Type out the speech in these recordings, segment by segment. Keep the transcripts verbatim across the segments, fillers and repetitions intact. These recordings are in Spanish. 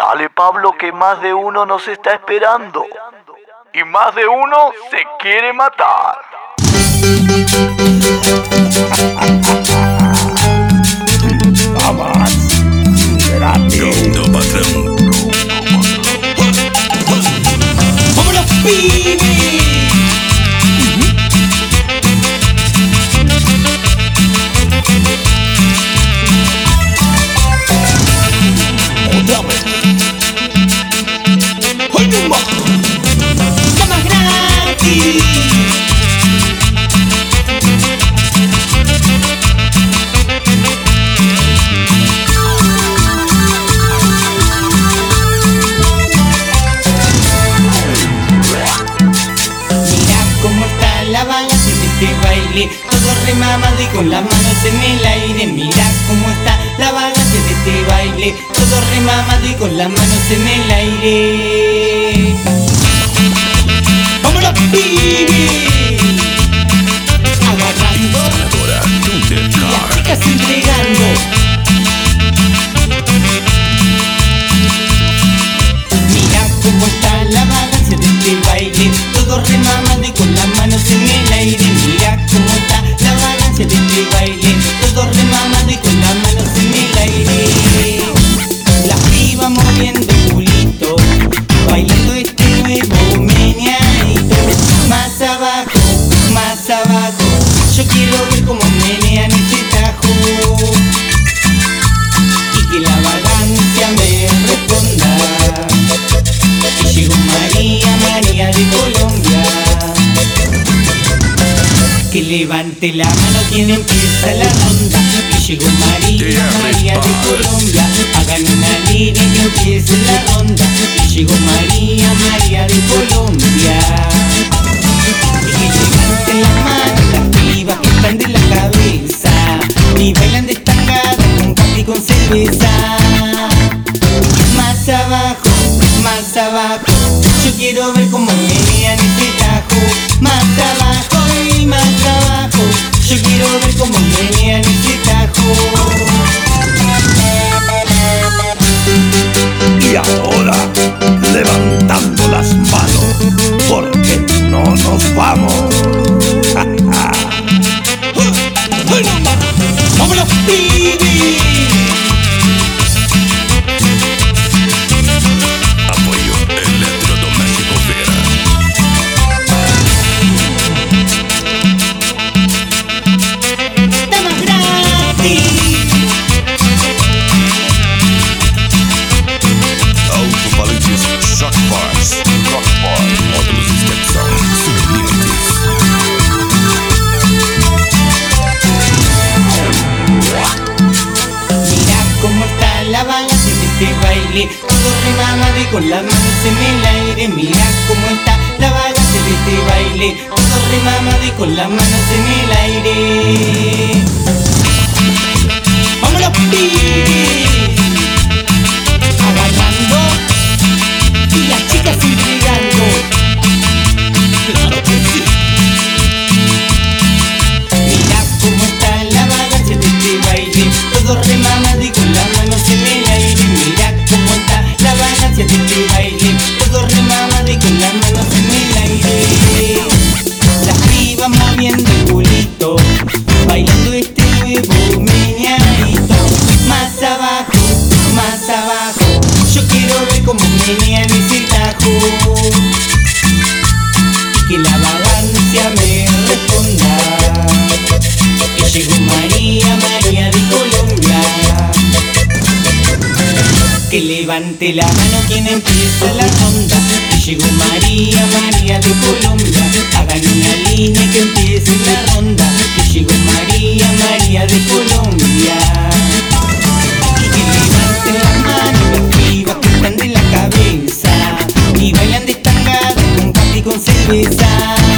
Dale, Pablo, que más de uno nos está esperando. Y más de uno se quiere matar. Vamos, Pronto, patrón. ¡Vámonos, pibes! Otra vez. ¡Ay, no más! ¡Llama gratis! Este baile, todo remamado y con las manos en el aire. Mira cómo está la vagancia de este baile, todo remamado y con las manos en el aire. ¡Vámonos, pibes! Agarrando y las chicas entregando. Mira cómo está la vagancia de este baile, todo remamado y con las manos en el aire. Mira cómo está la vagancia de este baile, todo remamado y con las manos en el aire. Las pibas moviendo el culito, bailando este nuevo meneadito. Más abajo, más abajo, yo quiero ver cómo menean este tajo. Y que la vagancia me responda. Y llegó María, María de Colombia. Que levante la mano quien empieza la ronda. Que llegó María, María de Colombia. Hagan una línea que empiece la ronda. Que llegó María, María de Colombia. Y que levanten las manos las pibas que están de la cabeza y bailan destangada con café y con cerveza. Más abajo, más abajo, yo quiero ver cómo menean este tajo. Más abajo y más abajo, yo quiero ver cómo menean este tajo. Y ahora, levantando las manos, porque no nos vamos. ¡Vámonos, pibes! Apoyo Electrodoméstico Vera. ¡Damas gratis! Autovalentes Shock Bars. Rock Bar. Módulos de Step Sound. Sin límites. Mira cómo está la vagancia de este baile, todo remamado y con las manos en el aire. Mira cómo está la vagancia de este baile, todo remamado y con las manos en el aire. ¡Vámonos, pibes! Agarrando y las chicas entregando. ¡Claro que sí! Mira cómo está la vagancia de este baile, todo remamado y con las manos en el aire. Mira cómo está la vagancia de este baile, todo remamado y con las manos en el aire. Las pibas moviendo el culito, bailando este nuevo meneadito. Más abajo, más abajo, yo quiero ver cómo menean ese tajo. Y que la vagancia me responda. Que llegó María, María de Colombia. Que levante la mano quien empieza la ronda. Que llegó María, María de Colombia. Hagan una línea que empiece la ronda. Que llegó María, María de Colombia. Y que levanten las manos las pibas que están de la cabeza y bailan destangada con café y con cerveza.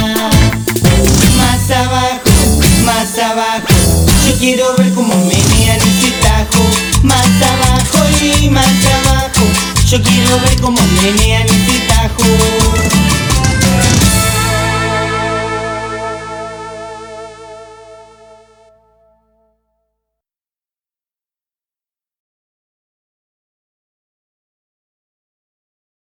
Más abajo, más abajo, yo quiero ver cómo menean ese tajo. Más abajo y más abajo, yo quiero ver cómo menean ese tajo.